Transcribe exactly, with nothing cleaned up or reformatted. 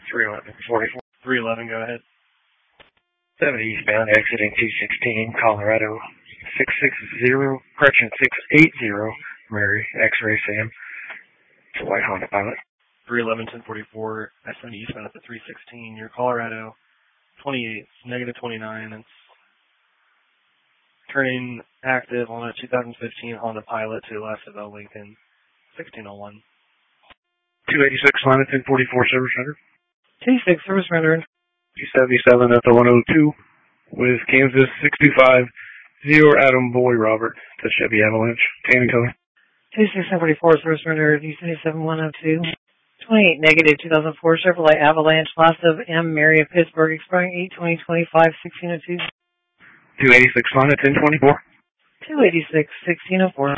three eleven forty-four. three eleven, go ahead. seventy eastbound, exiting two sixteen, Colorado, six six zero, correction, six eight zero, Mary, X-ray Sam. It's a white Honda Pilot. three eleven, ten forty-four, I seventy eastbound at the three sixteen, you're Colorado, twenty-eight, negative twenty-nine, it's turning active on a two thousand fifteen Honda Pilot to the left of El Lincoln, sixteen oh one. two eighty-six, line at ten forty-four, service center. two eighty-six, service rendered. two seventy-seven at the one oh two with Kansas six two five zero Adam Boy Robert to Chevy Avalanche. Tan and color. two six seven forty-four, service rendered. U seventy-seven one oh two. twenty-eight, negative two thousand four Chevrolet Avalanche, last of M. Mary of Pittsburgh, expiring eight twenty twenty-five, sixteen oh two. two eighty-six, line at ten twenty-four. two eighty-six, sixteen oh four.